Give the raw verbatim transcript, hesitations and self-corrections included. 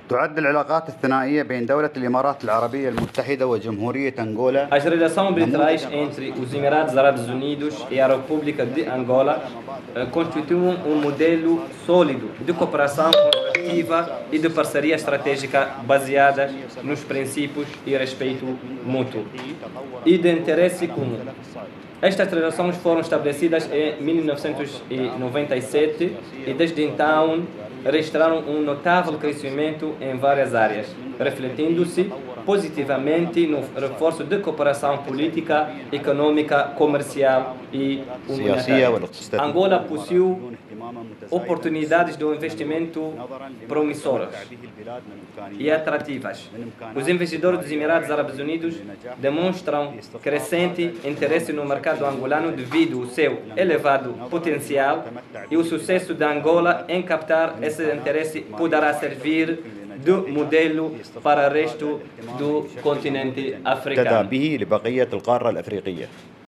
تعد العلاقات الثنائية بين دولة الإمارات العربية المتحدة وجمهورية أنغولا. As relações bilaterais entre os Emirados Árabes Unidos e a República de Angola eh, constituem um modelo sólido de cooperação construtiva e de parceria estratégica baseada nos princípios e respeito mútuo e de interesse comum. Estas relações foram estabelecidas em mil novecentos e noventa e sete e desde então registraram um notável crescimento em várias áreas, refletindo-se positivamente no reforço de cooperação política, econômica, comercial e humanitária. Angola possui oportunidades de investimento promissoras e atrativas. Os investidores dos Emirados Árabes Unidos demonstram crescente interesse no mercado angolano devido ao seu elevado potencial e o sucesso da Angola em captar esse interesse poderá servir de modelo para o resto do continente africano.